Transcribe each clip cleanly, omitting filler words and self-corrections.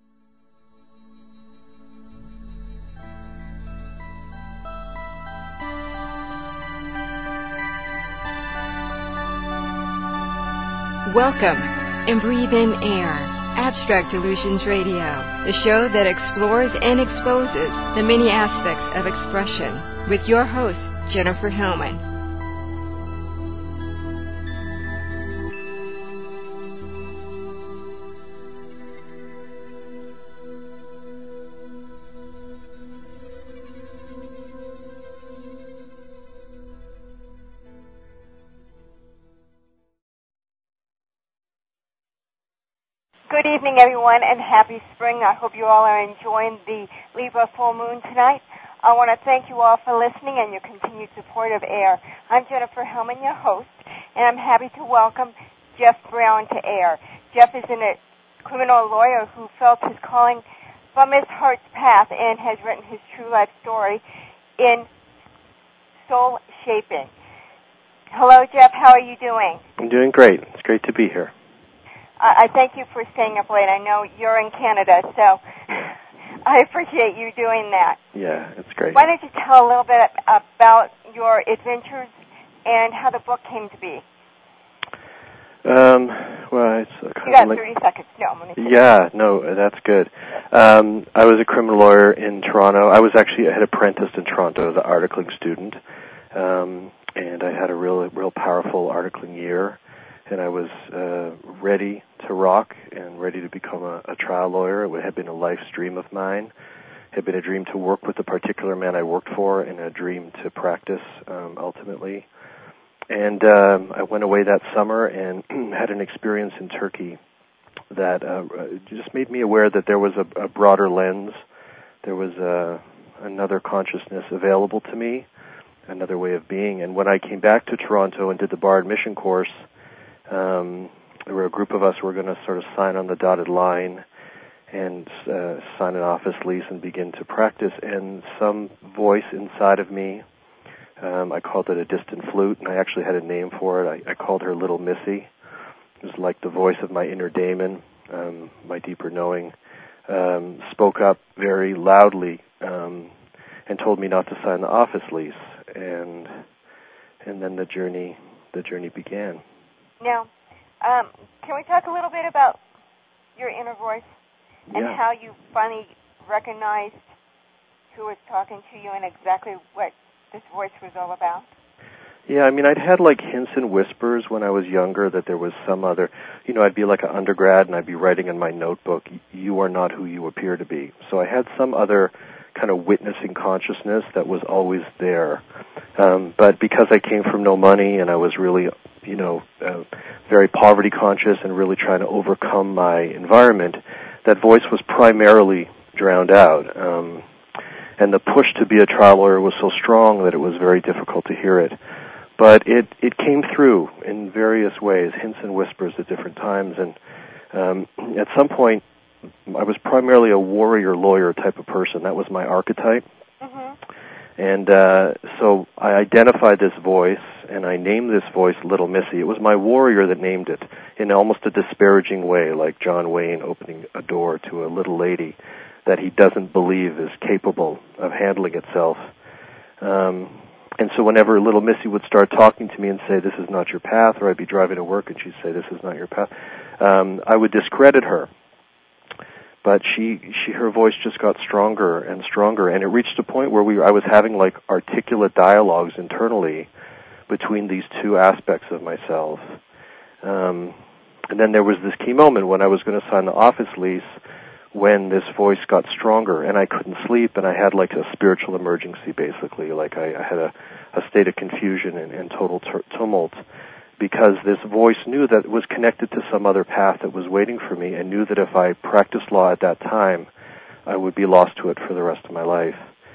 Welcome and breathe in air. Abstract Illusions Radio, the show that explores and exposes the many aspects of expression, with your host, Jennifer Hellman. Good evening, everyone, and happy spring. I hope you all are enjoying the Libra full moon tonight. I want to thank you all for listening and your continued support of AIR. I'm Jennifer Hellman, your host, and I'm happy to welcome Jeff Brown to AIR. Jeff is a criminal lawyer who felt his calling from his heart's path and has written his true life story in Soul Shaping. Hello, Jeff. How are you doing? I'm doing great. It's great to be here. I thank you for staying up late. I know you're in Canada, so I appreciate you doing that. Yeah, it's great. Why don't you tell a little bit about your adventures and how the book came to be? Well, it's kind you got 30 seconds. No, that's good. I was a criminal lawyer in Toronto. I had apprenticed in Toronto as an articling student, and I had a real powerful articling year. And I was ready to rock and ready to become a trial lawyer. It had been a life dream of mine. It had been a dream to work with the particular man I worked for and a dream to practice ultimately. And I went away that summer and had an experience in Turkey that just made me aware that there was a broader lens. There was another consciousness available to me, another way of being. And when I came back to Toronto and did the bar admission course, there were a group of us who were going to sort of sign on the dotted line and sign an office lease and begin to practice. And some voice inside of me, I called it a distant flute, and I actually had a name for it. I called her Little Missy. It was like the voice of my inner daemon, my deeper knowing, spoke up very loudly and told me not to sign the office lease. And then the journey began. Now, can we talk a little bit about your inner voice and how you finally recognized who was talking to you and exactly what this voice was all about? Yeah, I mean, I'd had like hints and whispers when I was younger that there was some other, I'd be like an undergrad and I'd be writing in my notebook, you are not who you appear to be. So I had some other kind of witnessing consciousness that was always there. But because I came from no money and I was really very poverty conscious and really trying to overcome my environment, that voice was primarily drowned out. And the push to be a trial lawyer was so strong that it was very difficult to hear it. But it came through in various ways, hints and whispers at different times. And at some point, I was primarily a warrior lawyer type of person. That was my archetype. Mm-hmm. And so I identified this voice, and I named this voice Little Missy. It was my warrior that named it in almost a disparaging way, like John Wayne opening a door to a little lady that he doesn't believe is capable of handling itself. And so whenever Little Missy would start talking to me and say, this is not your path, or I'd be driving to work and she'd say, this is not your path, I would discredit her. But her voice just got stronger and stronger, and it reached a point where I was having like articulate dialogues internally between these two aspects of myself. And then there was this key moment when I was going to sign the office lease when this voice got stronger, and I couldn't sleep, and I had like a spiritual emergency, basically. Like I had a state of confusion and total tumult, because this voice knew that it was connected to some other path that was waiting for me, and knew that if I practiced law at that time, I would be lost to it for the rest of my life.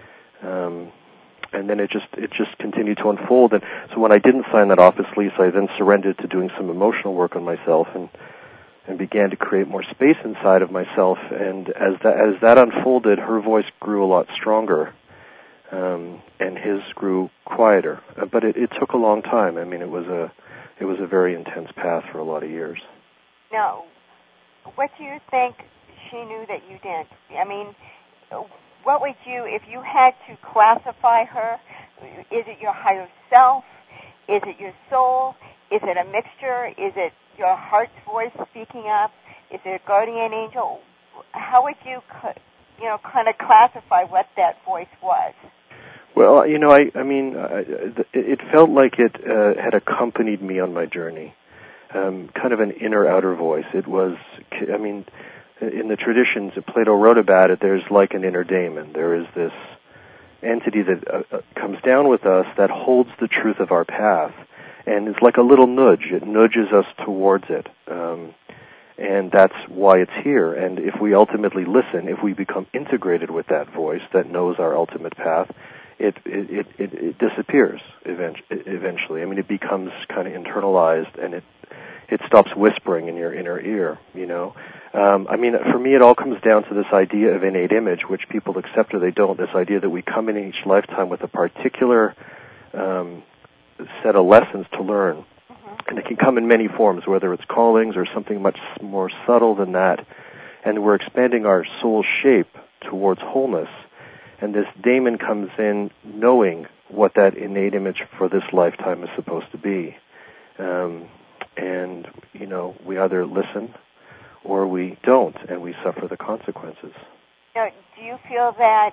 And then it just continued to unfold. And so when I didn't sign that office lease, I then surrendered to doing some emotional work on myself and began to create more space inside of myself. And as that unfolded, her voice grew a lot stronger, and his grew quieter. But it took a long time. I mean, it was a very intense path for a lot of years. Now, what do you think she knew that you didn't? I mean, what would you, if you had to classify her, is it your higher self? Is it your soul? Is it a mixture? Is it your heart's voice speaking up? Is it a guardian angel? How would you, kind of classify what that voice was? Well, it felt like it had accompanied me on my journey, kind of an inner-outer voice. It was, in the traditions that Plato wrote about it, there's like an inner daemon. There is this entity that comes down with us that holds the truth of our path, and it's like a little nudge. It nudges us towards it, and that's why it's here. And if we ultimately listen, if we become integrated with that voice that knows our ultimate path, it disappears eventually. I mean, it becomes kind of internalized, and it stops whispering in your inner ear, for me, it all comes down to this idea of innate image, which people accept or they don't, this idea that we come in each lifetime with a particular set of lessons to learn. And it can come in many forms, whether it's callings or something much more subtle than that. And we're expanding our soul shape towards wholeness. And this daemon comes in knowing what that innate image for this lifetime is supposed to be. We either listen or we don't, and we suffer the consequences. Now, do you feel that,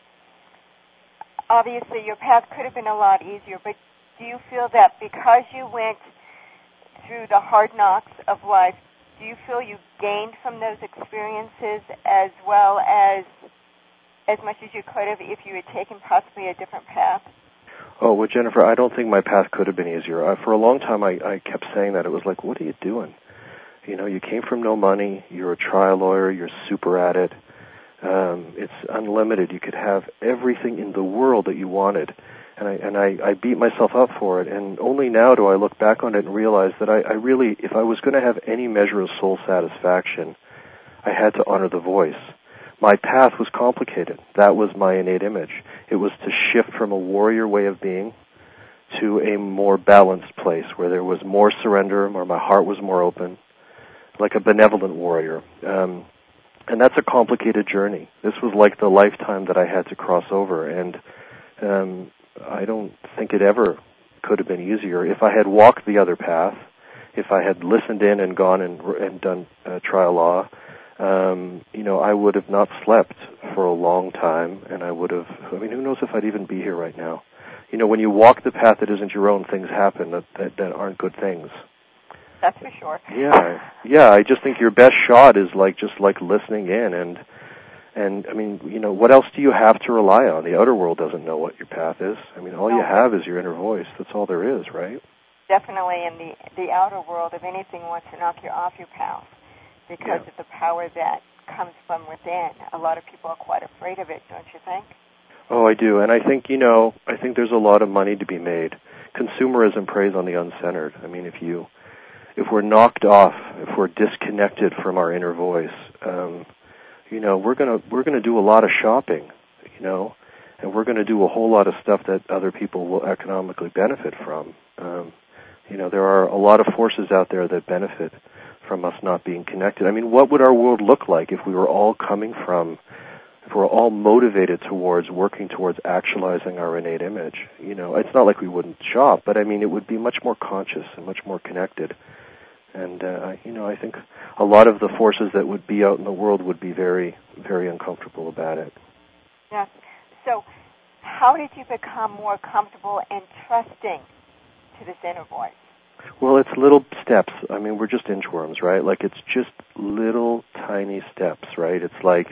obviously your path could have been a lot easier, but do you feel that because you went through the hard knocks of life, do you feel you gained from those experiences as well as much as you could have if you had taken possibly a different path? Oh, well, Jennifer, I don't think my path could have been easier. For a long time, I kept saying that. It was like, what are you doing? You came from no money. You're a trial lawyer. You're super at it. It's unlimited. You could have everything in the world that you wanted. And I beat myself up for it. And only now do I look back on it and realize that I really, if I was going to have any measure of soul satisfaction, I had to honor the voice. My path was complicated. That was my innate image. It was to shift from a warrior way of being to a more balanced place where there was more surrender, where my heart was more open, like a benevolent warrior. And that's a complicated journey. This was like the lifetime that I had to cross over, and I don't think it ever could have been easier. If I had walked the other path, if I had listened in and gone and done trial law, I would have not slept for a long time, and who knows if I'd even be here right now. When you walk the path that isn't your own, things happen that aren't good things. That's for sure. Yeah, I just think your best shot is just listening in, and what else do you have to rely on? The outer world doesn't know what your path is. All you have is your inner voice. That's all there is, right? Definitely, in the outer world, if anything, wants to knock you off your path because of the power that comes from within. A lot of people are quite afraid of it, don't you think? Oh, I do, and I think there's a lot of money to be made. Consumerism preys on the uncentered. If we're knocked off, if we're disconnected from our inner voice, we're gonna do a lot of shopping, and we're gonna do a whole lot of stuff that other people will economically benefit from. There are a lot of forces out there that benefit from us not being connected. What would our world look like if we were all if we're all motivated towards working towards actualizing our innate image? It's not like we wouldn't shop, but it would be much more conscious and much more connected. And, I think a lot of the forces that would be out in the world would be very, very uncomfortable about it. Yes. So how did you become more comfortable and trusting to this inner voice? Well, it's little steps. We're just inchworms, right? It's just little tiny steps, right? It's like,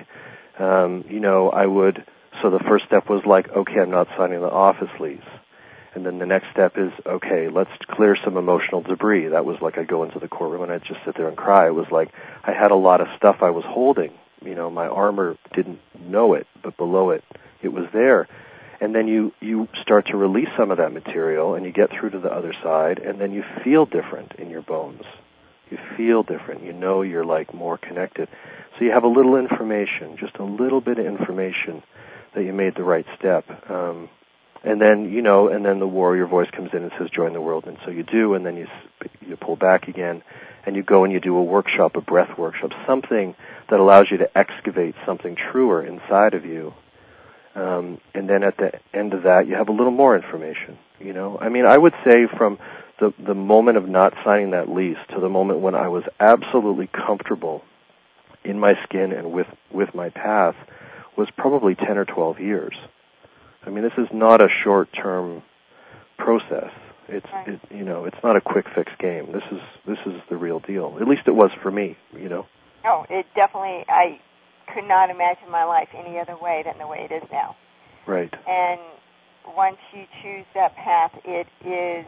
so the first step was okay, I'm not signing the office lease. And then the next step is, okay, let's clear some emotional debris. That was I go into the courtroom and I'd just sit there and cry. It was I had a lot of stuff I was holding. My armor didn't know it, but below it, it was there. And then you start to release some of that material and you get through to the other side, and then you feel different in your bones. You feel different. You're more connected. So you have a little information, just a little bit of information that you made the right step. And then the warrior voice comes in and says, join the world. And so you do, and then you pull back again. and you go and you do a workshop, a breath workshop, something that allows you to excavate something truer inside of you. And then at the end of that, you have a little more information, you know. I mean, I would say from the moment of not signing that lease to the moment when I was absolutely comfortable in my skin and with my path was probably 10 or 12 years. I mean, this is not a short-term process. It's it's not a quick fix game. This is the real deal. At least it was for me, you know. Oh, it definitely. I could not imagine my life any other way than the way it is now. Right. And once you choose that path, it is.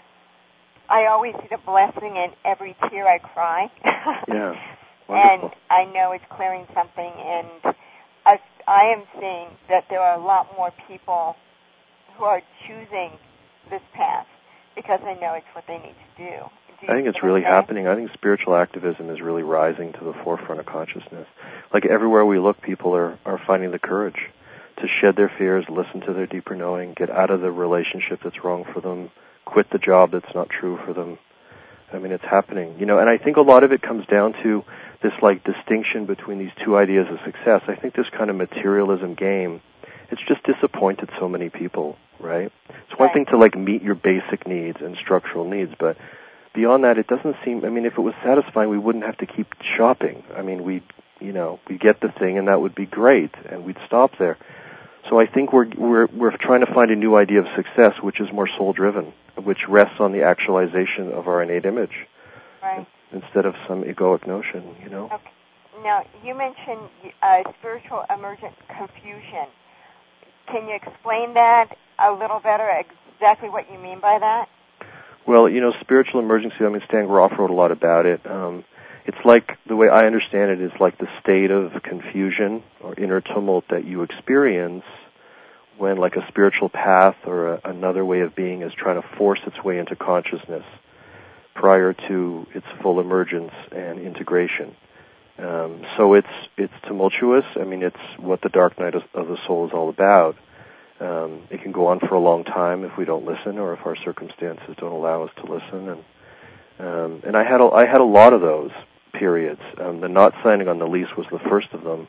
I always see the blessing in every tear I cry. Yeah. Wonderful. And I know it's clearing something, and I am seeing that there are a lot more people who are choosing this path because they know it's what they need to do. I think it's really happening. I think spiritual activism is really rising to the forefront of consciousness. Like everywhere we look, people are finding the courage to shed their fears, listen to their deeper knowing, get out of the relationship that's wrong for them, quit the job that's not true for them. I mean, it's happening, you know, and I think a lot of it comes down to this, like, distinction between these two ideas of success. I think this kind of materialism game, it's just disappointed so many people, right? It's one thing to, like, meet your basic needs and structural needs, but beyond that, it doesn't seem, I mean, if it was satisfying, we wouldn't have to keep shopping. I mean, we'd get the thing, and that would be great, and we'd stop there. So I think we're trying to find a new idea of success, which is more soul-driven, which rests on the actualization of our innate image, right, instead of some egoic notion, you know. Okay. Now, you mentioned spiritual emergent confusion. Can you explain that a little better, exactly what you mean by that? Well, you know, spiritual emergency, I mean, Stan Groff wrote a lot about it. It's like, the way I understand it, is like the state of confusion or inner tumult that you experience when, like, a spiritual path or another way of being is trying to force its way into consciousness prior to its full emergence and integration. So it's tumultuous. I mean, it's what the dark night of the soul is all about. It can go on for a long time if we don't listen, or if our circumstances don't allow us to listen. And I had a lot of those periods. The not signing on the lease was the first of them,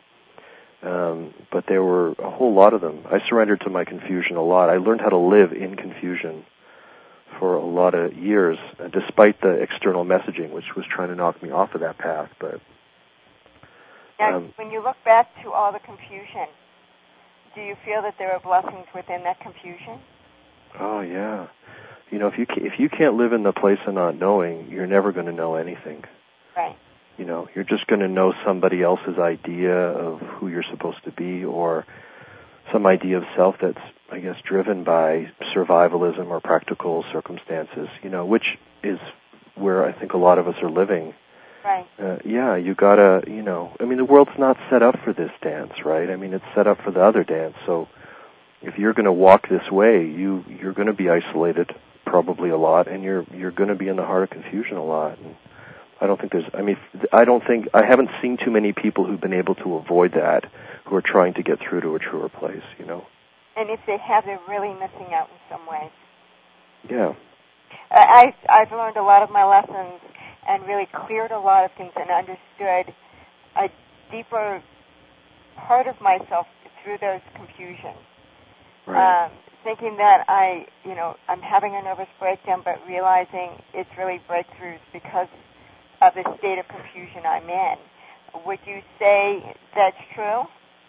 but there were a whole lot of them. I surrendered to my confusion a lot. I learned how to live in confusion for a lot of years, despite the external messaging, which was trying to knock me off of that path. But now, when you look back to all the confusion, do you feel that there are blessings within that confusion? Oh, yeah. You know, if you can't live in the place of not knowing, you're never going to know anything. Right. You know, you're just going to know somebody else's idea of who you're supposed to be, or some idea of self that's, I guess, driven by survivalism or practical circumstances, you know, which is where I think a lot of us are living. Right. Yeah, you gotta, you know, I mean, the world's not set up for this dance, right? I mean, it's set up for the other dance. So if you're going to walk this way, you're going to be isolated probably a lot, and you're going to be in the heart of confusion a lot. And I haven't seen too many people who've been able to avoid that, who are trying to get through to a truer place, you know. And if they have, they're really missing out in some ways. Yeah. I've learned a lot of my lessons and really cleared a lot of things and understood a deeper part of myself through those confusions. Right. Thinking that I'm having a nervous breakdown, but realizing it's really breakthroughs because of the state of confusion I'm in. Would you say that's true?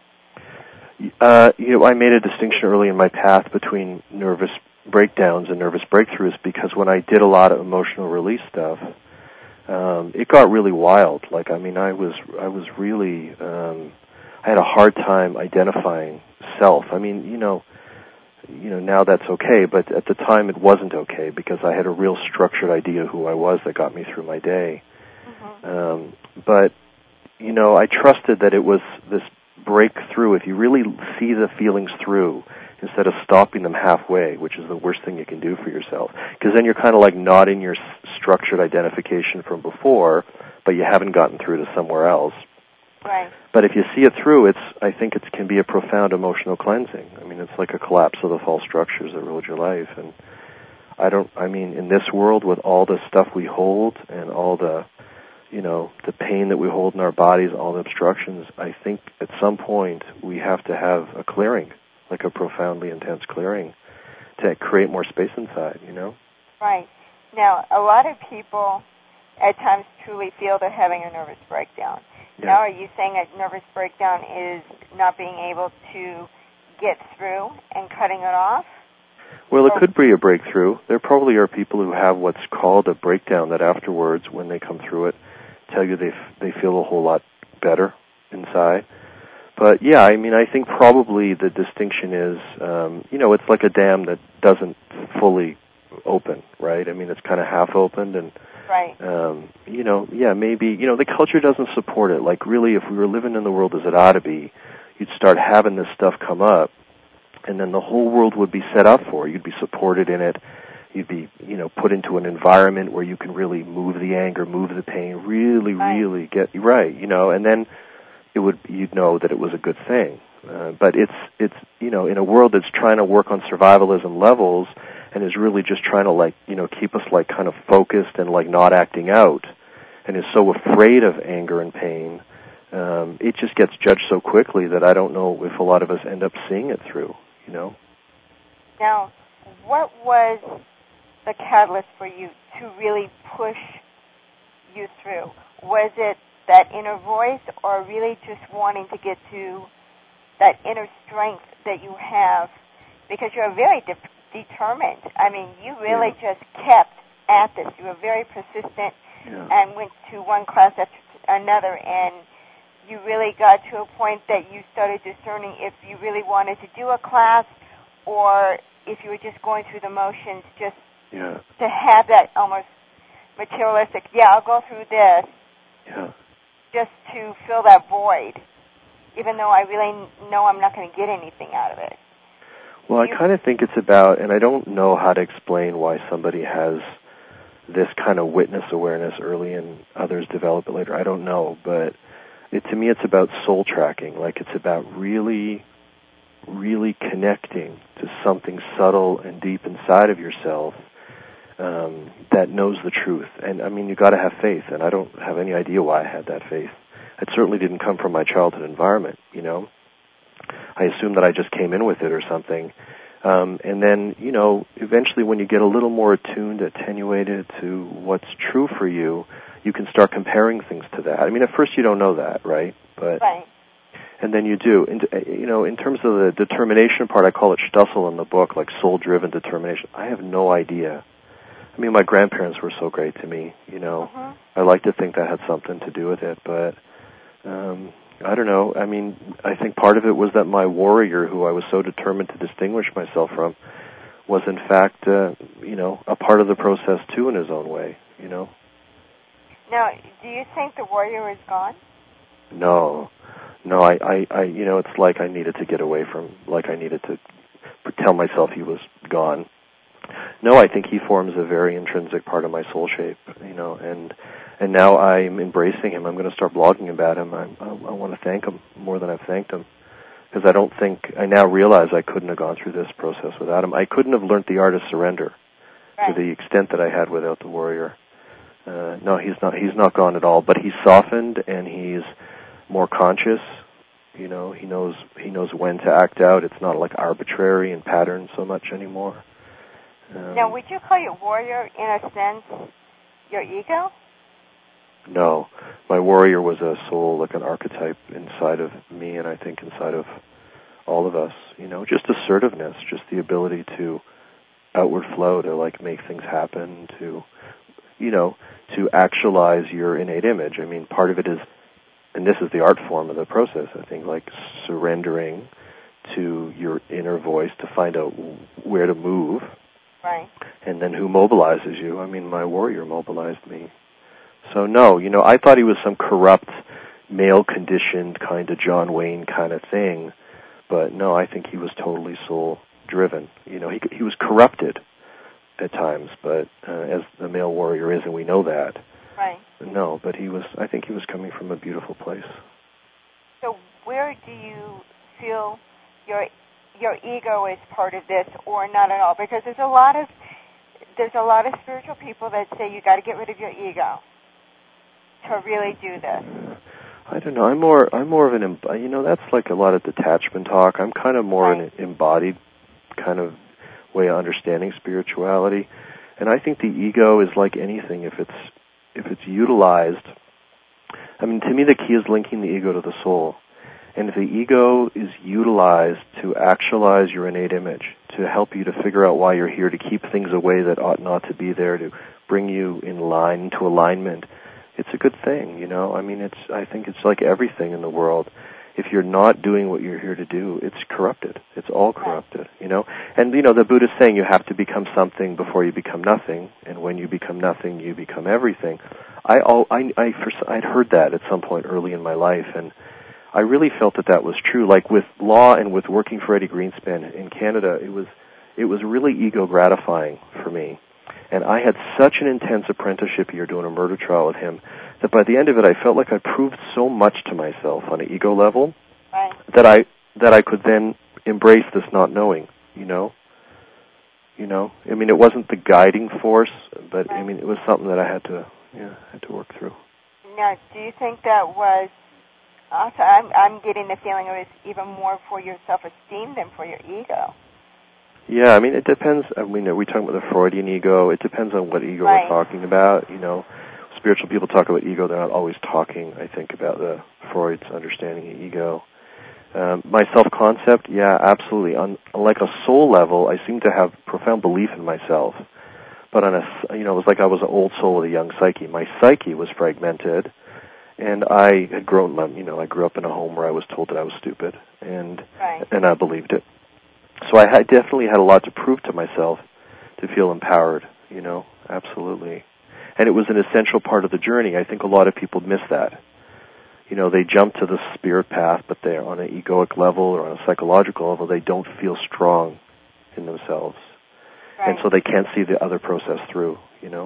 I made a distinction early in my path between nervous breakdowns and nervous breakthroughs, because when I did a lot of emotional release stuff, it got really wild. Like, I mean, I was really, I had a hard time identifying self. I mean, you know, now that's okay, but at the time it wasn't okay, because I had a real structured idea of who I was that got me through my day. Mm-hmm. But, you know, I trusted that it was this breakthrough. If you really see the feelings through, instead of stopping them halfway, which is the worst thing you can do for yourself, because then you're kind of like not in your structured identification from before, but you haven't gotten through to somewhere else. Right. But if you see it through, I think it can be a profound emotional cleansing. I mean, it's like a collapse of the false structures that ruled your life. And in this world, with all the stuff we hold and all the the pain that we hold in our bodies, all the obstructions, I think at some point we have to have a clearing, like a profoundly intense clearing, to create more space inside, Right. Now, a lot of people at times truly feel they're having a nervous breakdown. Yeah. Now, are you saying a nervous breakdown is not being able to get through and cutting it off? Well, it could be a breakthrough. There probably are people who have what's called a breakdown that afterwards, when they come through it, tell you they feel a whole lot better inside. But yeah, I think probably the distinction is, it's like a dam that doesn't fully open, right? It's kind of half opened, and right. Maybe the culture doesn't support it. Like really, if we were living in the world as it ought to be, you'd start having this stuff come up, and then the whole world would be set up for it. You'd be supported in it. You'd be, put into an environment where you can really move the anger, move the pain, really, right. really get right, and then you'd know that it was a good thing. But it's in a world that's trying to work on survivalism levels and is really just trying to keep us kind of focused and not acting out, and is so afraid of anger and pain, it just gets judged so quickly that I don't know if a lot of us end up seeing it through, Now, what was the catalyst for you to really push you through? Was it that inner voice, or really just wanting to get to that inner strength that you have? Because you're very determined. You really just kept at this. You were very persistent and went to one class after another, and you really got to a point that you started discerning if you really wanted to do a class or if you were just going through the motions just to have that almost materialistic, I'll go through this just to fill that void, even though I really know I'm not going to get anything out of it. Well, I kind of think it's about, and I don't know how to explain why somebody has this kind of witness awareness early and others develop it later. I don't know, but to me it's about soul tracking. It's about really, really connecting to something subtle and deep inside of yourself that knows the truth. And you got to have faith, and I don't have any idea why I had that faith. It certainly didn't come from my childhood environment, I assume that I just came in with it or something. And then, eventually when you get a little more attuned, attenuated to what's true for you, you can start comparing things to that. At first you don't know that, right? But right. And then you do. And, in terms of the determination part, I call it Stossel in the book, like soul-driven determination. I have no idea. My grandparents were so great to me, I like to think that had something to do with it, but I don't know. I think part of it was that my warrior, who I was so determined to distinguish myself from, was in fact, a part of the process too in his own way, Now, do you think the warrior is gone? No, I it's like I needed to get away from, like I needed to tell myself he was gone. No, I think he forms a very intrinsic part of my soul shape, and now I'm embracing him. I'm going to start blogging about him. I want to thank him more than I've thanked him, because I now realize I couldn't have gone through this process without him. I couldn't have learned the art of surrender to the extent that I had without the warrior. No, he's not gone at all, but he's softened and he's more conscious. He knows when to act out. It's not like arbitrary and patterned so much anymore. Now, would you call your warrior, in a sense, your ego? No. My warrior was a soul, like an archetype inside of me, and I think inside of all of us. Just assertiveness, just the ability to outward flow, to make things happen, to actualize your innate image. Part of it is, and this is the art form of the process, I think, surrendering to your inner voice to find out where to move. Right. And then who mobilizes you? My warrior mobilized me. So no, I thought he was some corrupt, male-conditioned kind of John Wayne kind of thing, but no, I think he was totally soul-driven. He was corrupted at times, but as the male warrior is, and we know that. Right. No, but I think he was coming from a beautiful place. So where do you feel your ego is part of this, or not at all? Because there's a lot of spiritual people that say you got to get rid of your ego. to really do this? I don't know. I'm more of an, that's like a lot of detachment talk. I'm kind of more an embodied kind of way of understanding spirituality. And I think the ego is like anything. If it's utilized, I mean, to me the key is linking the ego to the soul. And if the ego is utilized to actualize your innate image, to help you to figure out why you're here, to keep things away that ought not to be there, to bring you in line, into alignment, it's a good thing, I mean, I think it's like everything in the world. If you're not doing what you're here to do, it's corrupted. It's all corrupted, And, the Buddha's saying you have to become something before you become nothing, and when you become nothing, you become everything. I'd heard that at some point early in my life, and I really felt that was true. Like with law and with working for Eddie Greenspan in Canada, it was really ego gratifying for me. And I had such an intense apprenticeship year doing a murder trial with him that by the end of it, I felt like I proved so much to myself on an ego level that I could then embrace this not knowing. I mean, it wasn't the guiding force, but I mean, it was something that I had to work through. Now, do you think that was also? I'm getting the feeling it was even more for your self-esteem than for your ego. Yeah, I mean, it depends. I mean, are we talking about the Freudian ego? It depends on what ego we're talking about. Spiritual people talk about ego. They're not always talking, I think, about Freud's understanding of ego. My self-concept, yeah, absolutely. On like a soul level, I seem to have profound belief in myself. But on it was like I was an old soul with a young psyche. My psyche was fragmented, and I had grown. I grew up in a home where I was told that I was stupid, and I believed it. So I definitely had a lot to prove to myself to feel empowered, absolutely. And it was an essential part of the journey. I think a lot of people miss that. They jump to the spirit path, but they're on an egoic level or on a psychological level, they don't feel strong in themselves. And so they can't see the other process through, Well,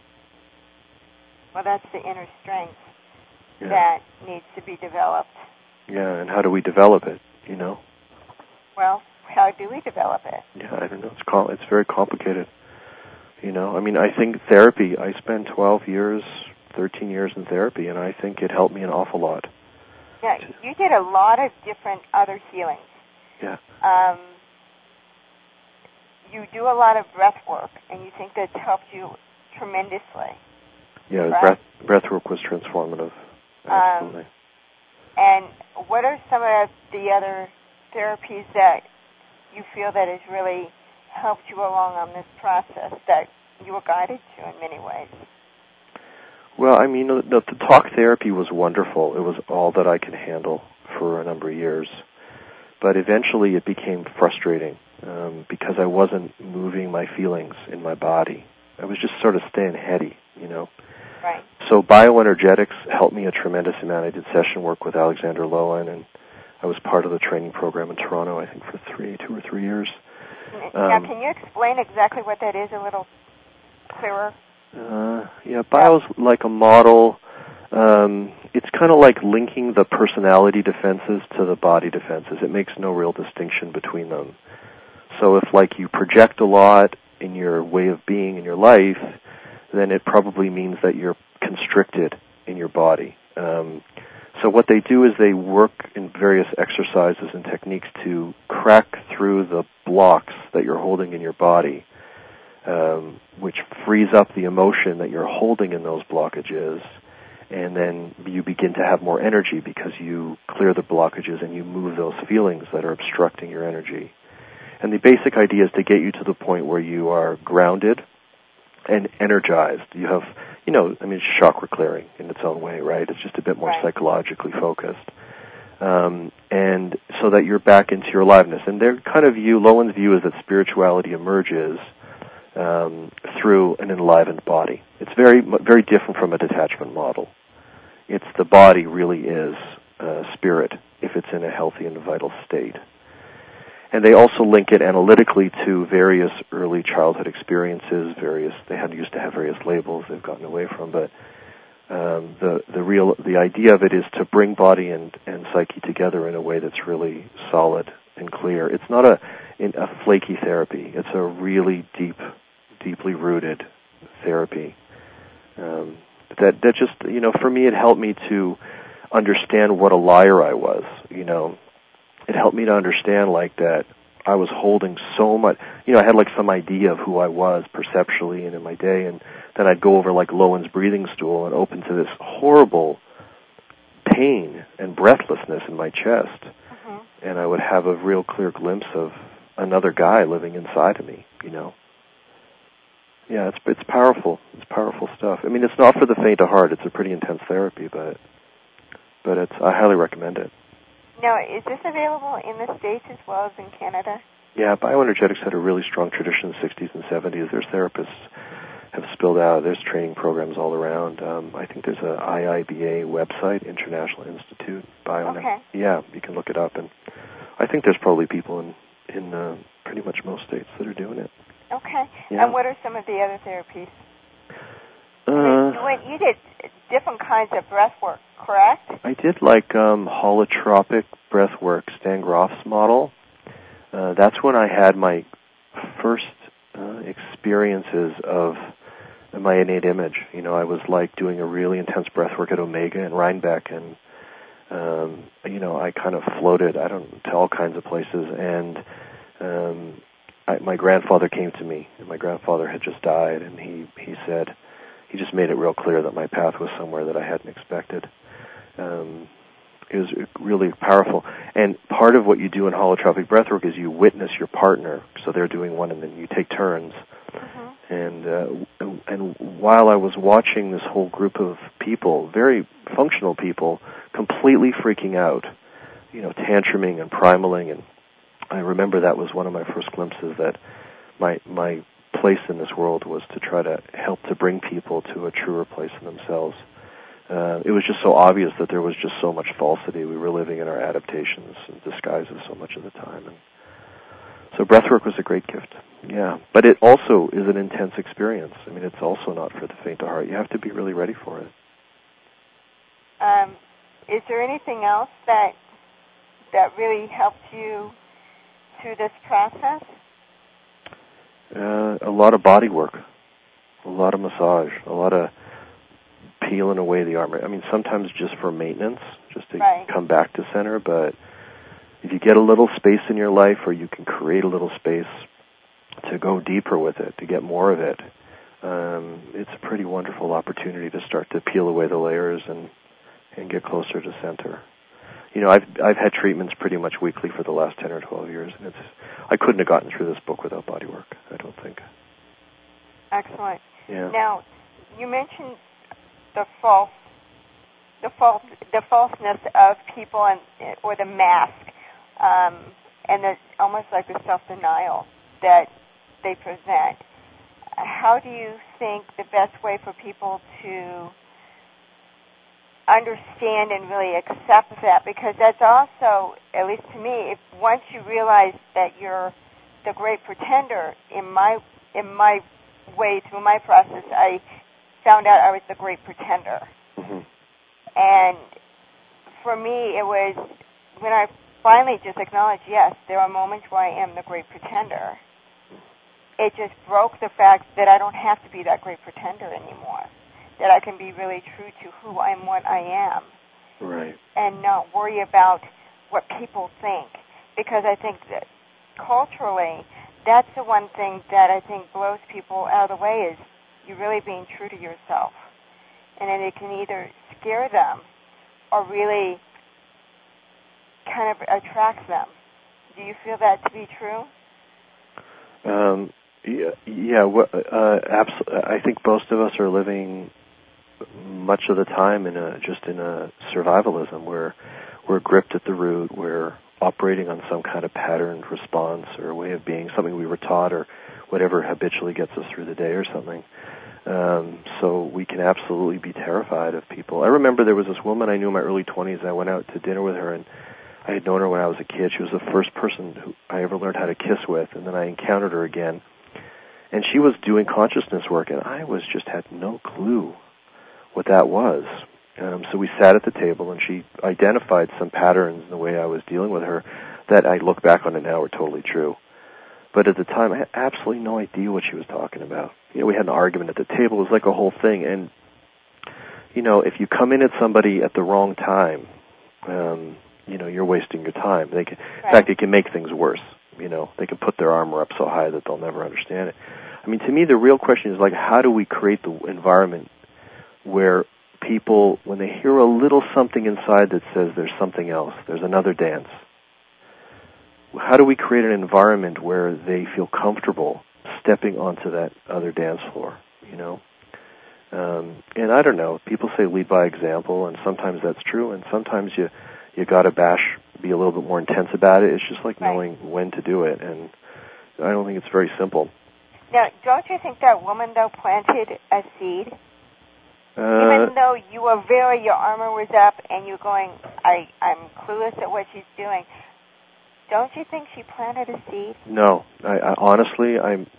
that's the inner strength that needs to be developed. Yeah, and how do we develop it, Well, how do we develop it? Yeah, I don't know. It's very complicated. I mean, I think therapy, I spent 13 years in therapy, and I think it helped me an awful lot. Yeah, you did a lot of different other healings. Yeah. You do a lot of breath work, and you think that's helped you tremendously. Yeah, breath work was transformative. Absolutely. And what are some of the other therapies that you feel that has really helped you along on this process that you were guided to in many ways? Well, I mean, the talk therapy was wonderful. It was all that I could handle for a number of years. But eventually it became frustrating because I wasn't moving my feelings in my body. I was just sort of staying heady, Right. So bioenergetics helped me a tremendous amount. I did session work with Alexander Lowen, and I was part of the training program in Toronto, I think, for 2 or 3 years. Now, can you explain exactly what that is a little clearer? Bio's like a model. It's kind of like linking the personality defenses to the body defenses. It makes no real distinction between them. So if, like, you project a lot in your way of being in your life, then it probably means that you're constricted in your body. So what they do is they work in various exercises and techniques to crack through the blocks that you're holding in your body, which frees up the emotion that you're holding in those blockages, and then you begin to have more energy because you clear the blockages and you move those feelings that are obstructing your energy. And the basic idea is to get you to the point where you are grounded and energized. You have, it's chakra clearing in its own way, right? It's just a bit more psychologically focused. And so that you're back into your aliveness. And their kind of view, Lowen's view, is that spirituality emerges through an enlivened body. It's very, very different from a detachment model. It's the body really is spirit if it's in a healthy and vital state. And they also link it analytically to various early childhood experiences. They used to have various labels they've gotten away from, but the idea of it is to bring body and psyche together in a way that's really solid and clear. It's not a flaky therapy. It's a really deeply rooted therapy that that just, for me, it helped me to understand what a liar I was. It helped me to understand that I was holding so much. I had some idea of who I was perceptually and in my day, and then I'd go over Lowen's breathing stool and open to this horrible pain and breathlessness in my chest, and I would have a real clear glimpse of another guy living inside of me. Yeah, it's powerful. It's powerful stuff. I mean, it's not for the faint of heart. It's a pretty intense therapy, but I highly recommend it. Now, is this available in the States as well as in Canada? Yeah, bioenergetics had a really strong tradition in the 60s and 70s. There's therapists have spilled out. There's training programs all around. I think there's a IIBA website, International Institute Bioenergetics. Okay. Yeah, you can look it up, and I think there's probably people in pretty much most states that are doing it. Okay. Yeah. And what are some of the other therapies? You did different kinds of breath work, correct? I did holotropic breath work, Stan Grof's model. That's when I had my first experiences of my innate image. I was doing a really intense breath work at Omega and Rhinebeck, and I kind of floated to all kinds of places, and my grandfather came to me, and my grandfather had just died, and he said, he just made it real clear that my path was somewhere that I hadn't expected. It was really powerful. And part of what you do in holotropic breathwork is you witness your partner. So they're doing one, and then you take turns. And while I was watching this whole group of people, very functional people, completely freaking out, tantruming and primaling, and I remember that was one of my first glimpses that my place in this world was to try to help to bring people to a truer place in themselves. It was just so obvious that there was just so much falsity. We were living in our adaptations and disguises so much of the time. And so breathwork was a great gift, yeah. But it also is an intense experience. I mean, it's also not for the faint of heart. You have to be really ready for it. Is there anything else that really helped you through this process? A lot of body work, a lot of massage, a lot of peeling away the armor. I mean, sometimes just for maintenance, just to come back to center, but if you get a little space in your life, or you can create a little space to go deeper with it, to get more of it, it's a pretty wonderful opportunity to start to peel away the layers and get closer to center. I've had treatments pretty much weekly for the last 10 or 12 years, and I couldn't have gotten through this book without body work, I don't think. Excellent. Yeah. Now, you mentioned the falseness of people or the mask, and almost like the self-denial that they present. How do you think the best way for people to understand and really accept that? Because that's also, at least to me, once you realize that you're the great pretender, in my way through my process, I found out I was the great pretender. And for me, it was when I finally just acknowledged, yes, there are moments where I am the great pretender. It just broke the fact that I don't have to be that great pretender anymore, that I can be really true to who I am, what I am. Right. And not worry about what people think. Because I think that culturally, that's the one thing that I think blows people out of the way, is you really being true to yourself. And then it can either scare them or really kind of attract them. Do you feel that to be true? Yeah. I think most of us are living much of the time in a survivalism where we're gripped at the root, we're operating on some kind of patterned response or way of being, something we were taught or whatever habitually gets us through the day or something. So we can absolutely be terrified of people. I remember there was this woman I knew in my early 20s. I went out to dinner with her, and I had known her when I was a kid. She was the first person who I ever learned how to kiss with, and then I encountered her again. And she was doing consciousness work, and I had no clue what that was. So we sat at the table, and she identified some patterns in the way I was dealing with her that I look back on it now are totally true. But at the time, I had absolutely no idea what she was talking about. We had an argument at the table. It was like a whole thing. And if you come in at somebody at the wrong time, you're wasting your time. In fact, it can make things worse. They can put their armor up so high that they'll never understand it. I mean, to me, the real question is, like, how do we create the environment where people, when they hear a little something inside that says there's something else, there's another dance, how do we create an environment where they feel comfortable stepping onto that other dance floor, And I don't know, people say lead by example, and sometimes that's true, and sometimes you got to be a little bit more intense about it. It's just like knowing when to do it, and I don't think it's very simple. Now, don't you think that woman, though, planted a seed? Even though your armor was up and you're going, I'm clueless at what she's doing, don't you think she planted a seed? No, I honestly,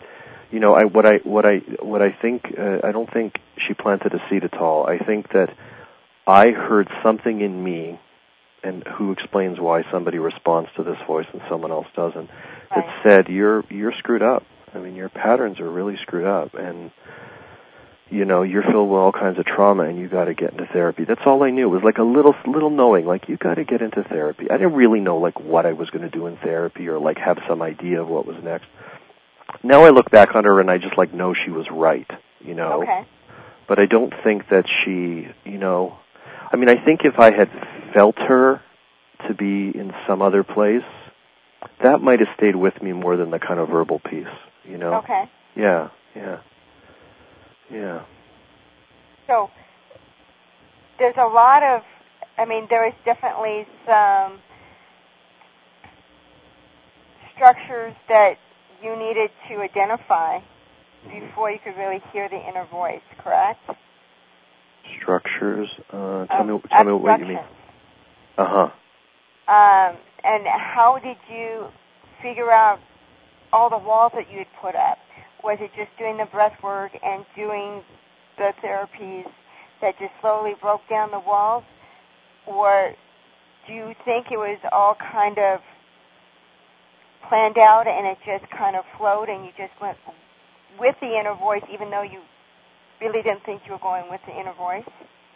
what I think, I don't think she planted a seed at all. I think that I heard something in me, and who explains why somebody responds to this voice and someone else doesn't, that said, you're screwed up. I mean, your patterns are really screwed up, and you're filled with all kinds of trauma, and you got to get into therapy. That's all I knew. It was like a little knowing, like, you got to get into therapy. I didn't really know, like, what I was going to do in therapy or, like, have some idea of what was next. Now I look back on her, and I just, like, know she was right, Okay. But I don't think that she, I mean, I think if I had felt her to be in some other place, that might have stayed with me more than the kind of verbal piece, Okay. Yeah. So there's a lot of, there is definitely some structures that you needed to identify before you could really hear the inner voice, correct? Structures? Tell me what you mean. Uh-huh. And how did you figure out all the walls that you had put up? Was it just doing the breath work and doing the therapies that just slowly broke down the walls? Or do you think it was all kind of planned out and it just kind of flowed and you just went with the inner voice even though you really didn't think you were going with the inner voice?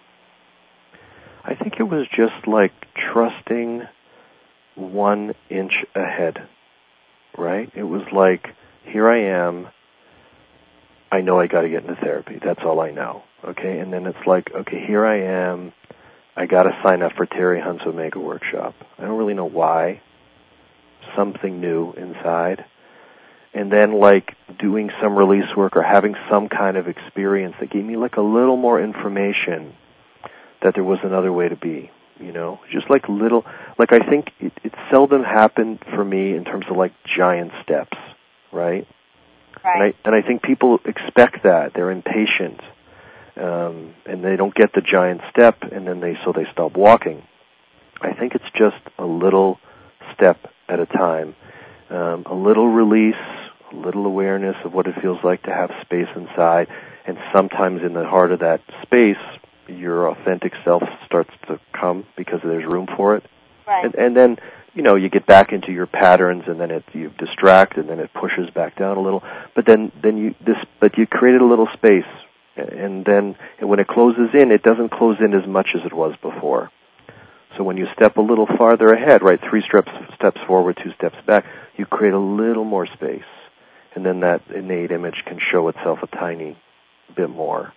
I think it was just like trusting 1 inch ahead, right? It was like, here I am, I know I got to get into therapy. That's all I know, okay? And then it's like, okay, here I am, I got to sign up for Terry Hunt's Omega Workshop. I don't really know why. Something new inside. And then, like, doing some release work or having some kind of experience that gave me, like, a little more information that there was another way to be, Just like little, like, I think it seldom happened for me in terms of, like, giant steps, right? Right. And I think people expect that. They're impatient, and they don't get the giant step, and then they stop walking. I think it's just a little step at a time, a little release, a little awareness of what it feels like to have space inside, and sometimes in the heart of that space, your authentic self starts to come because there's room for it. Right. And then, you get back into your patterns, and then you distract, and then it pushes back down a little. But but you created a little space, and then when it closes in, it doesn't close in as much as it was before. So when you step a little farther ahead, right, 3 steps forward, 2 steps back, you create a little more space, and then that innate image can show itself a tiny bit more.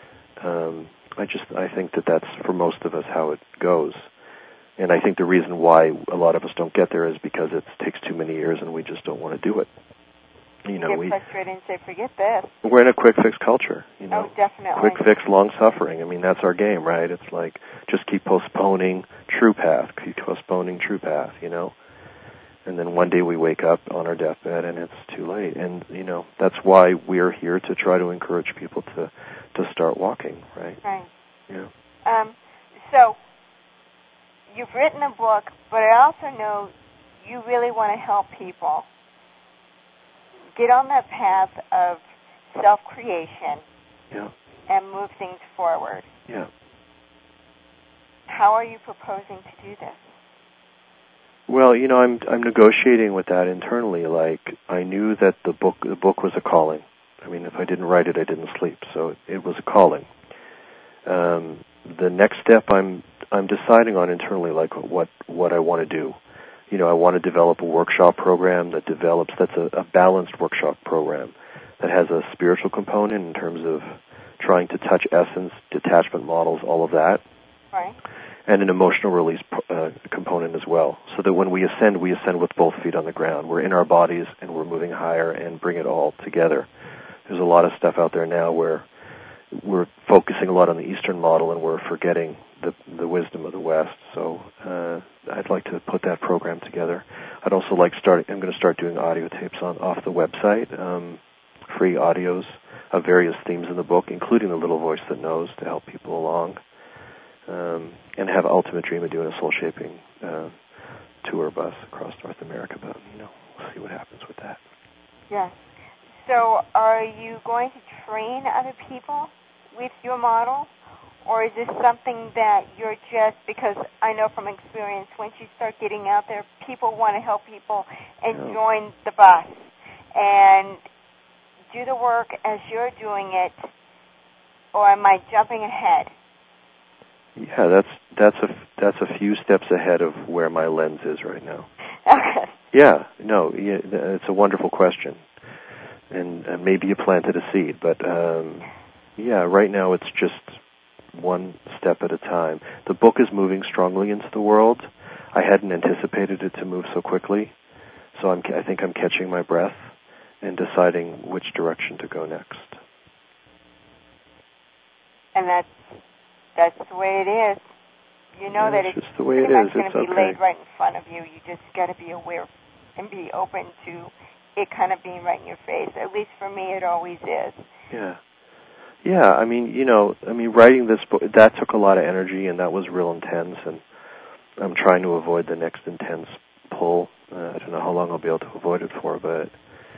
I think that that's, for most of us, how it goes. And I think the reason why a lot of us don't get there is because it takes too many years and we just don't want to do it. Get frustrated and say, forget this. We're in a quick fix culture, Oh, definitely. Quick fix, long suffering. I mean, that's our game, right? It's like, just keep postponing true path, And then one day we wake up on our deathbed and it's too late. And, that's why we're here, to try to encourage people to start walking, right? Right. Yeah. So, you've written a book, but I also know you really want to help people get on that path of self-creation and move things forward. Yeah. How are you proposing to do this? Well, I'm negotiating with that internally. Like, I knew that the book was a calling. I mean, if I didn't write it, I didn't sleep. So it was a calling. the next step I'm deciding on internally, like what I want to do. You know, I want to develop a workshop program that's a balanced workshop program that has a spiritual component in terms of trying to touch essence, detachment models, all of that. Right. And an emotional release component as well, so that when we ascend with both feet on the ground. We're in our bodies and we're moving higher and bring it all together. There's a lot of stuff out there now where we're focusing a lot on the Eastern model and we're forgetting the wisdom of the West. So I'd like to put that program together. I'd also like I'm going to start doing audio tapes off the website, free audios of various themes in the book, including The Little Voice That Knows, to help people along. And have ultimate dream of doing a soul shaping tour bus across North America, but we'll see what happens with that. Yes. So are you going to train other people with your model, or is this something that you're just, because I know from experience, once you start getting out there, people want to help people and join the bus and do the work as you're doing it, or am I jumping ahead? Yeah, that's a few steps ahead of where my lens is right now. Okay. Yeah, it's a wonderful question, and maybe you planted a seed, but right now it's just one step at a time. The book is moving strongly into the world. I hadn't anticipated it to move so quickly, so I think I'm catching my breath and deciding which direction to go next. And that's the way it is. You know that it's just the way pretty it much going to be laid right in front of you. You just got to be aware and be open to it kind of being right in your face. At least for me, it always is. Yeah. Yeah, I mean, writing this book, that took a lot of energy, and that was real intense, and I'm trying to avoid the next intense pull. I don't know how long I'll be able to avoid it for, but,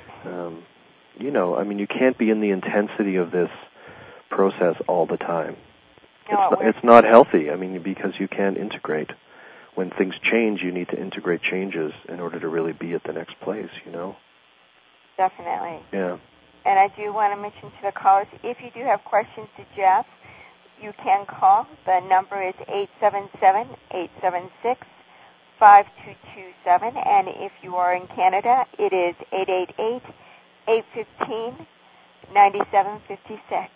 you can't be in the intensity of this process all the time. It's not healthy, because you can't integrate. When things change, you need to integrate changes in order to really be at the next place, Definitely. Yeah. And I do want to mention to the callers, if you do have questions to Jeff, you can call. The number is 877-876-5227. And if you are in Canada, it is 888-815-9756.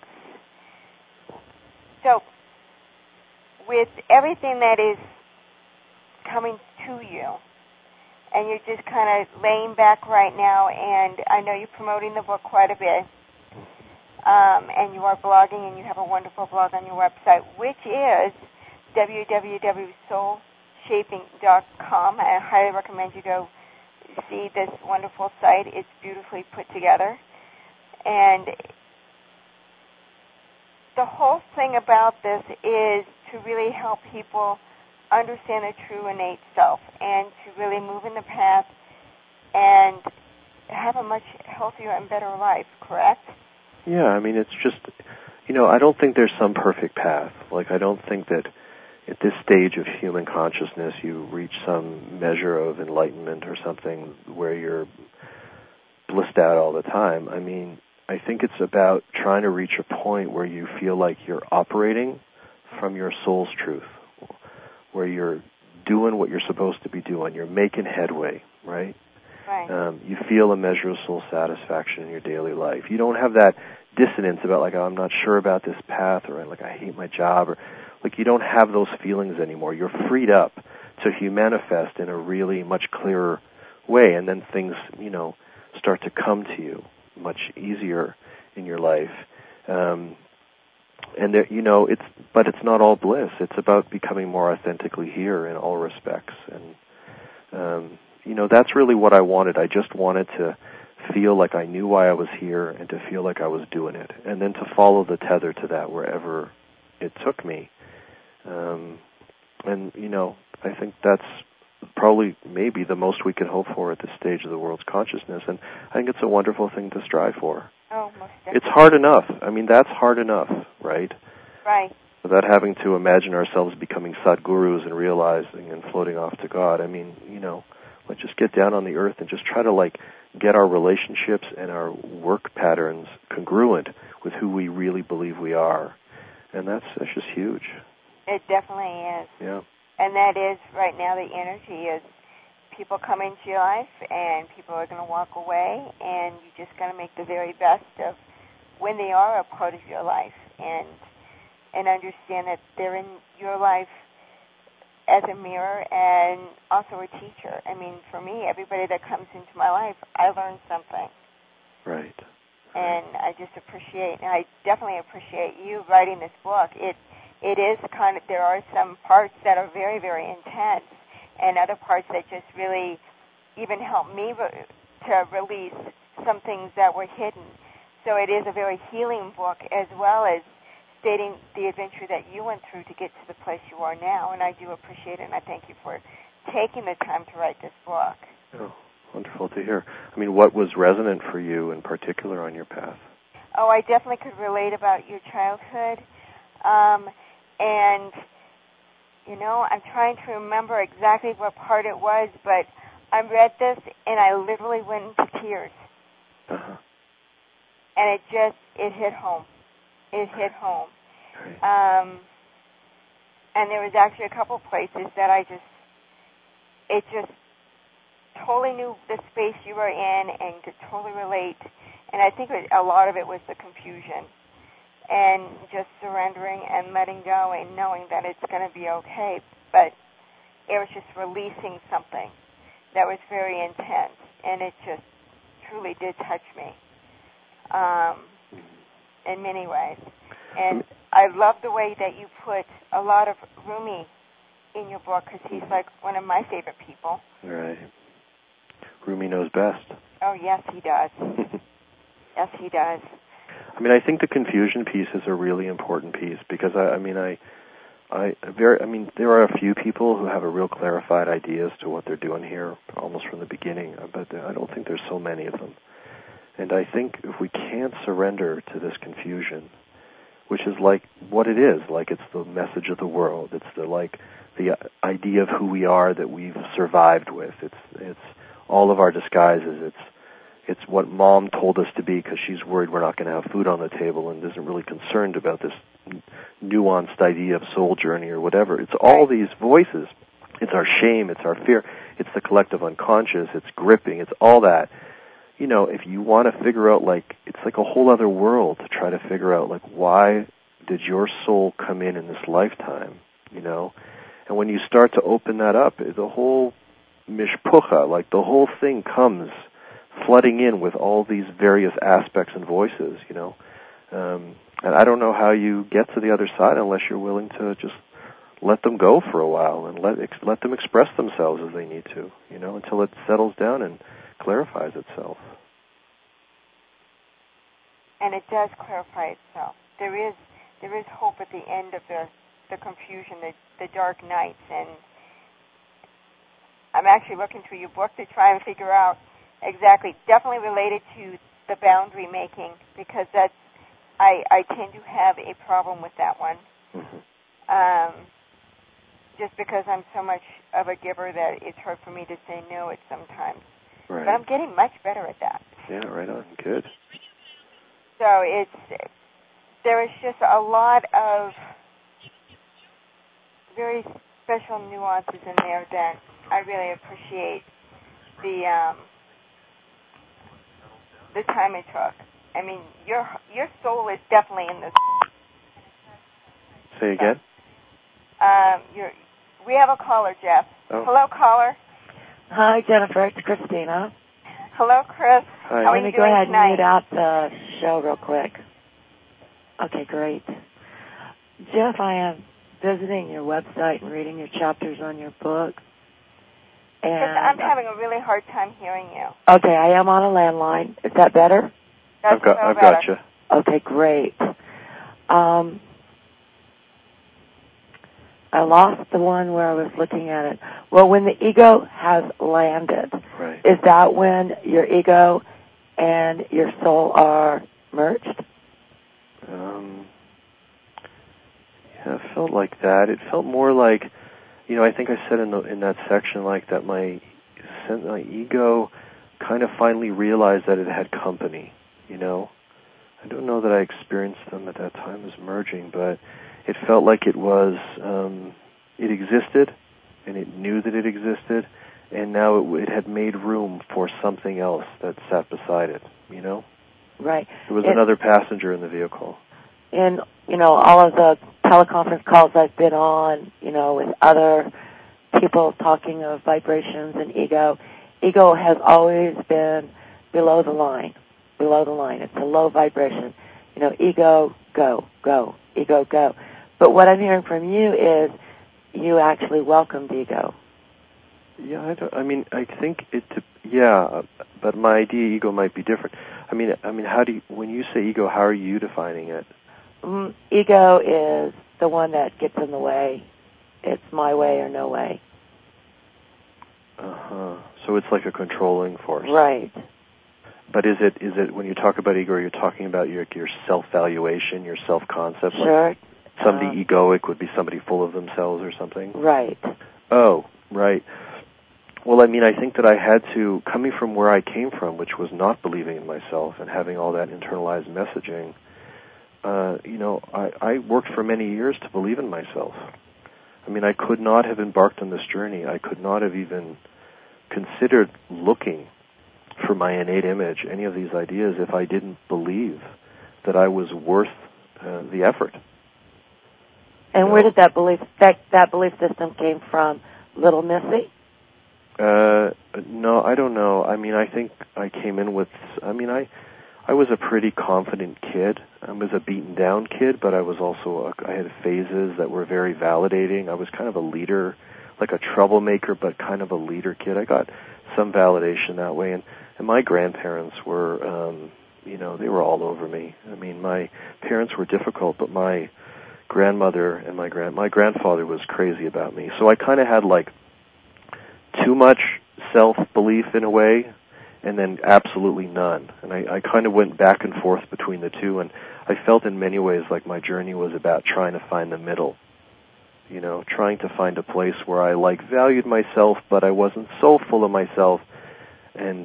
So, with everything that is coming to you, and you're just kind of laying back right now, and I know you're promoting the book quite a bit, and you are blogging, and you have a wonderful blog on your website, which is www.soulshaping.com. I highly recommend you go see this wonderful site. It's beautifully put together. And the whole thing about this is to really help people understand their true innate self and to really move in the path and have a much healthier and better life, correct? Yeah, it's just, I don't think there's some perfect path. I don't think that at this stage of human consciousness you reach some measure of enlightenment or something where you're blissed out all the time. I think it's about trying to reach a point where you feel like you're operating from your soul's truth, where you're doing what you're supposed to be doing. You're making headway, right? Right. You feel a measure of soul satisfaction in your daily life. You don't have that dissonance about, I'm not sure about this path, or I hate my job, or you don't have those feelings anymore. You're freed up to manifest in a really much clearer way, and then things, start to come to you much easier in your life. And there, it's not all bliss. It's about becoming more authentically here in all respects. And, that's really what I wanted. I just wanted to feel like I knew why I was here and to feel like I was doing it. And then to follow the tether to that wherever it took me. I think that's probably maybe the most we can hope for at this stage of the world's consciousness. And I think it's a wonderful thing to strive for. Oh, most definitely. It's hard enough. That's hard enough, right? Right. Without having to imagine ourselves becoming Sadgurus and realizing and floating off to God. Let's just get down on the earth and just try to, get our relationships and our work patterns congruent with who we really believe we are. And that's just huge. It definitely is. Yeah. And that is, right now, the energy is people come into your life and people are going to walk away, and you just got to make the very best of when they are a part of your life, and understand that they're in your life as a mirror and also a teacher. I mean, for me, everybody that comes into my life, I learn something. Right. And I just appreciate, and I definitely appreciate you writing this book. It is kind of, there are some parts that are very, very intense, and other parts that just really even help me to release some things that were hidden. So it is a very healing book, as well as stating the adventure that you went through to get to the place you are now, and I do appreciate it, and I thank you for taking the time to write this book. Oh, wonderful to hear. I mean, what was resonant for you in particular on your path? Oh, I definitely could relate about your childhood, and, you know, I'm trying to remember exactly what part it was, but I read this, and I literally went into tears. Uh-huh. And it hit home. It hit home. Right. And there was actually a couple places that it just totally knew the space you were in and could totally relate. And I think a lot of it was the confusion and just surrendering and letting go and knowing that it's going to be okay. But it was just releasing something that was very intense, and it just truly did touch me in many ways. And I love the way that you put a lot of Rumi in your book, because he's like one of my favorite people. Right. Rumi knows best. Oh, yes, he does. Yes, he does. I mean, I think the confusion piece is a really important piece, because there are a few people who have a real clarified idea as to what they're doing here, almost from the beginning, but I don't think there's so many of them. And I think if we can't surrender to this confusion, which is like what it is, like it's the message of the world, it's the idea of who we are that we've survived with, it's all of our disguises, it's what Mom told us to be because she's worried we're not going to have food on the table and isn't really concerned about this nuanced idea of soul journey or whatever. It's all these voices. It's our shame, it's our fear, it's the collective unconscious, it's gripping, it's all that. You know, if you want to figure out, like, it's like a whole other world to try to figure out, like, why did your soul come in this lifetime, you know? And when you start to open that up, the whole mishpucha, like the whole thing comes flooding in with all these various aspects and voices, you know? And I don't know how you get to the other side unless you're willing to just let them go for a while and let them express themselves as they need to, you know, until it settles down and clarifies itself. And it does clarify itself. There is hope at the end of the confusion, the dark nights, and I'm actually looking through your book to try and figure out exactly, definitely related to the boundary making, because that's, I tend to have a problem with that one. Mm-hmm. Just because I'm so much of a giver that it's hard for me to say no at sometimes. Right. But I'm getting much better at that. Yeah, right on. Good. So there is just a lot of very special nuances in there that I really appreciate the time it took. I mean, your soul is definitely in this. Say again? We have a caller, Jeff. Oh. Hello, caller. Hi, Jennifer. It's Christina. Hello, Chris. Hi. How are Let you me doing go ahead tonight? and mute out the show real quick. Okay, great. Jeff, I am visiting your website and reading your chapters on your book. And I'm having a really hard time hearing you. Okay, I am on a landline. Is that better? I've got you. Okay, great. I lost the one where I was looking at it. Well, when the ego has landed, right. Is that when your ego and your soul are merged? Yeah, it felt like that. It felt more like, you know, I think I said in that section, like, that my ego kind of finally realized that it had company, you know. I don't know that I experienced them at that time as merging, but it felt like it was, it existed, and it knew that it existed, and now it had made room for something else that sat beside it, you know? Right. There was another passenger in the vehicle. And, all of the teleconference calls I've been on, with other people talking of vibrations and ego has always been below the line. It's a low vibration. Ego, go, ego, go. But what I'm hearing from you is you actually welcomed ego. Yeah, I think but my idea ego might be different. I mean, how do you, when you say ego, how are you defining it? Ego is the one that gets in the way. It's my way or no way. So it's like a controlling force. Right. But is it when you talk about ego, you're talking about your self-valuation, your self-concept? Sure. Like somebody egoic would be somebody full of themselves or something? Right. Oh, right. Well, I think that I had to, coming from where I came from, which was not believing in myself and having all that internalized messaging, I worked for many years to believe in myself. I could not have embarked on this journey. I could not have even considered looking for my innate image, any of these ideas, if I didn't believe that I was worth the effort. And where did that belief system came from? Little Missy? No, I don't know. I think I came in with, I was a pretty confident kid. I was a beaten down kid, but I was also, I had phases that were very validating. I was kind of a leader, like a troublemaker, but kind of a leader kid. I got some validation that way, and my grandparents were, they were all over me. My parents were difficult, but my grandmother and my grandfather was crazy about me. So I kind of had like too much self-belief in a way, and then absolutely none. And I kind of went back and forth between the two, and I felt in many ways like my journey was about trying to find the middle, trying to find a place where I valued myself, but I wasn't so full of myself, and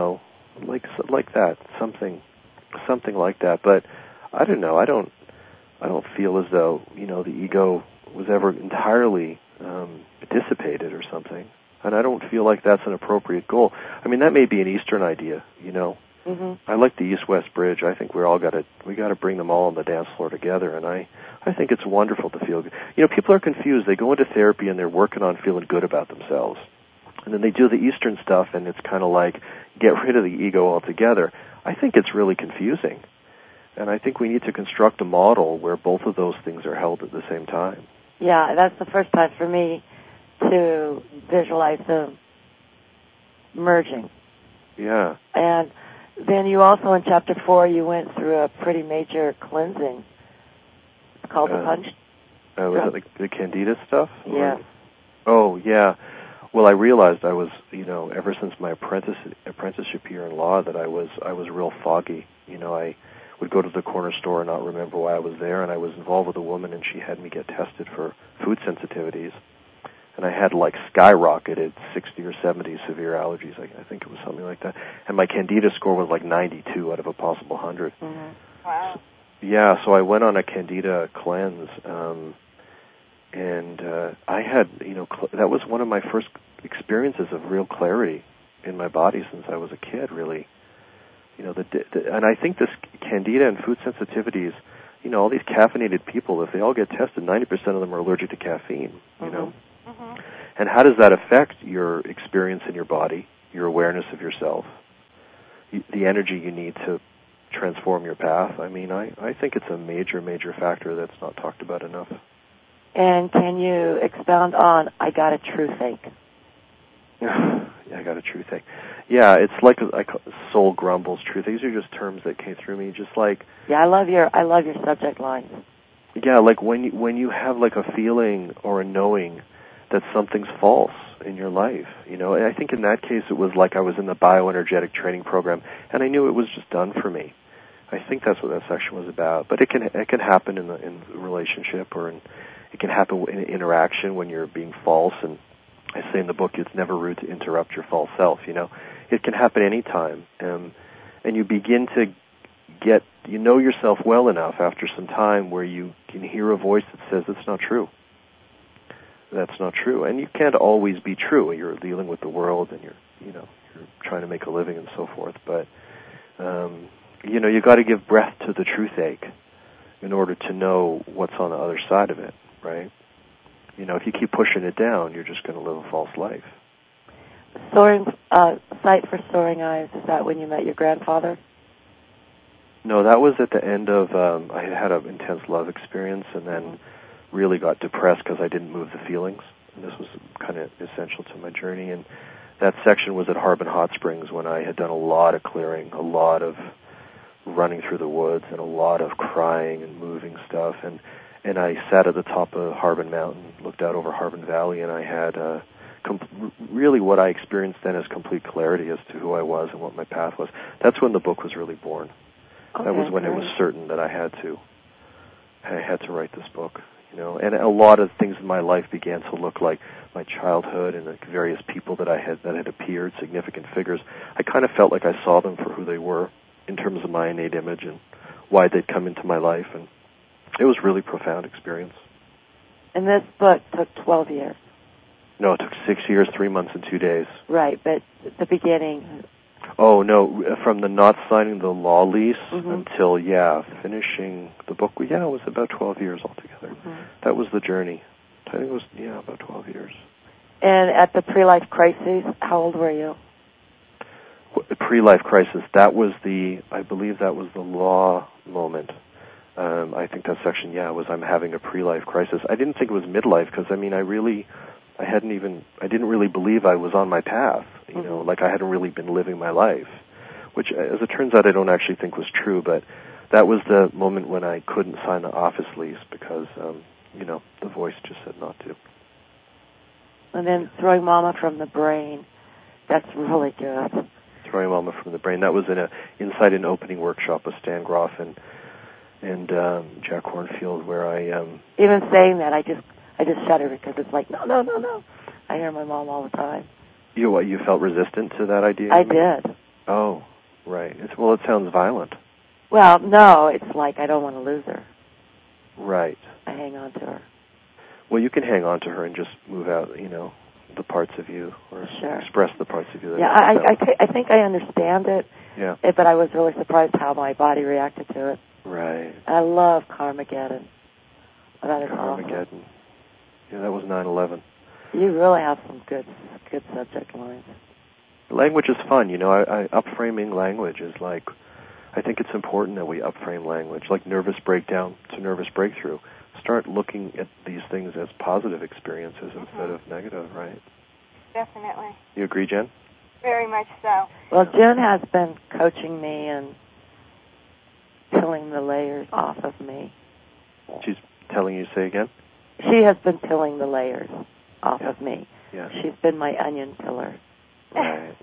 like that, something like that. But I don't know. I don't feel as though the ego was ever entirely dissipated or something. And I don't feel like that's an appropriate goal. That may be an Eastern idea, Mm-hmm. I like the East-West Bridge. I think we got to bring them all on the dance floor together, and I think it's wonderful to feel good. People are confused. They go into therapy and they're working on feeling good about themselves. And then they do the Eastern stuff, and it's kind of like, get rid of the ego altogether. I think it's really confusing. And I think we need to construct a model where both of those things are held at the same time. Yeah, that's the first time for me to visualize them merging. Yeah. And then you also, in Chapter 4, you went through a pretty major cleansing. It's called the punch. Was it like the Candida stuff? Yes. Oh, yeah. Well, I realized I was, ever since my apprenticeship here in law, that I was real foggy. I would go to the corner store and not remember why I was there, and I was involved with a woman, and she had me get tested for food sensitivities. And I had skyrocketed 60 or 70 severe allergies. I think it was something like that. And my Candida score was 92 out of a possible 100. Mm-hmm. Wow. So I went on a Candida cleanse, and I had, that was one of my first experiences of real clarity in my body since I was a kid, really. And I think this Candida and food sensitivities, all these caffeinated people, if they all get tested, 90% of them are allergic to caffeine, Mm-hmm. Mm-hmm. And how does that affect your experience in your body, your awareness of yourself, the energy you need to transform your path? I think it's a major, major factor that's not talked about enough. And can you expound on, I got a true think? Yeah, I got a true thing. Yeah, it's like soul grumbles, truth. These are just terms that came through me, just like. Yeah, I love your subject lines. Yeah, like when you have a feeling or a knowing that something's false in your life, And I think in that case it was like I was in the bioenergetic training program, and I knew it was just done for me. I think that's what that section was about. But it can happen in a relationship, or it can happen in an interaction when you're being false. And I say in the book, it's never rude to interrupt your false self. It can happen anytime, and you begin to you know yourself well enough after some time where you can hear a voice that says it's not true. That's not true. And you can't always be true. You're dealing with the world and you're trying to make a living and so forth. But, you got to give breath to the truth ache in order to know what's on the other side of it, right? If you keep pushing it down, you're just going to live a false life. Sight for Soaring Eyes, is that when you met your grandfather? No, that was at the end of, I had an intense love experience and then really got depressed because I didn't move the feelings. And this was kind of essential to my journey. And that section was at Harbin Hot Springs when I had done a lot of clearing, a lot of running through the woods, and a lot of crying and moving stuff. And I sat at the top of Harbin Mountain, looked out over Harbin Valley, and I had really what I experienced then as complete clarity as to who I was and what my path was. That's when the book was really born. Okay, that was when it was certain that I had to write this book. And a lot of things in my life began to look like my childhood and the various people that had appeared, significant figures. I kind of felt like I saw them for who they were in terms of my innate image and why they'd come into my life, and it was a really profound experience. And this book took 12 years. No, it took 6 years, 3 months, and 2 days. Right, but the beginning. Oh, no, from the not signing the law lease until, finishing the book, it was about 12 years altogether. That was the journey. I think it was, about 12 years. And at the pre-life crisis, how old were you? Pre-life crisis, I believe that was the law moment. I think that section, was I'm having a pre-life crisis. I didn't think it was midlife because, I didn't really believe I was on my path, like I hadn't really been living my life, which, as it turns out, I don't actually think was true, but that was the moment when I couldn't sign the office lease because, the voice just said not to. And then Throwing Mama from the Brain, that's really good. Throwing Mama from the Brain, that was inside an opening workshop with Stan Groff and Jack Hornfield, where I... Even saying that, I just shudder because it's like, no. I hear my mom all the time. You felt resistant to that idea? I did. Oh, right. It sounds violent. Well, no, it's like I don't want to lose her. Right. I hang on to her. Well, you can hang on to her and just move out, the parts of you, or express the parts of you that I think I understand it. Yeah. But I was really surprised how my body reacted to it. Right. I love Carmageddon. That is Carmageddon. Awesome. Yeah, that was 9/11. You really have some good subject lines. Language is fun, upframing language is like, I think it's important that we upframe language, like nervous breakdown to nervous breakthrough. Start looking at these things as positive experiences instead of negative, right? Definitely. You agree, Jen? Very much so. Well, Jen has been coaching me and peeling the layers off of me. She's telling you, say again? She has been peeling the layers off of me. Yeah. She's been my onion pillar. Right.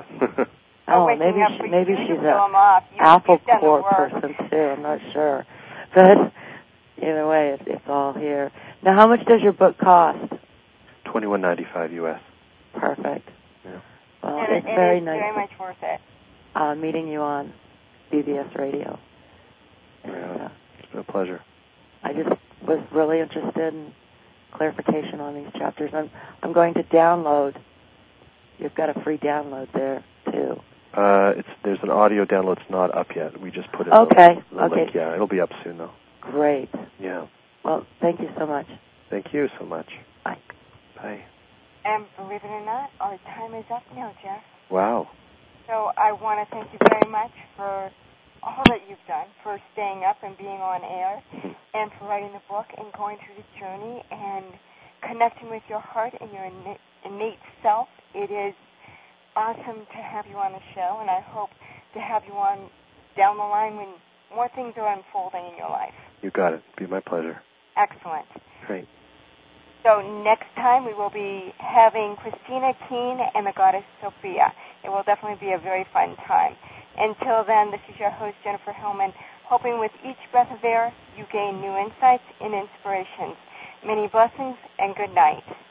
Maybe she's an apple core person too. I'm not sure, but either way, it's all here. Now, how much does your book cost? $21.95 US. Perfect. Yeah. Well, and it's very nice. Very much worth it. Meeting you on BBS Radio. Yeah. It's been a pleasure. I just was really interested in clarification on these chapters. I'm going to download. You've got a free download there too. There's an audio download. It's not up yet. We just put it. Okay. The link. Yeah, it'll be up soon though. Great. Yeah. Well, thank you so much. Thank you so much. Bye. Bye. And believe it or not, our time is up now, Jeff. Wow. So I want to thank you very much for all that you've done, for staying up and being on air, and for writing the book and going through the journey and connecting with your heart and your innate self. It is awesome to have you on the show, and I hope to have you on down the line when more things are unfolding in your life. You got it. It'd be my pleasure. Excellent. Great. So next time we will be having Christina Keene and the goddess Sophia. It will definitely be a very fun time. Until then, this is your host, Jennifer Hillman, hoping with each breath of air you gain new insights and inspirations. Many blessings and good night.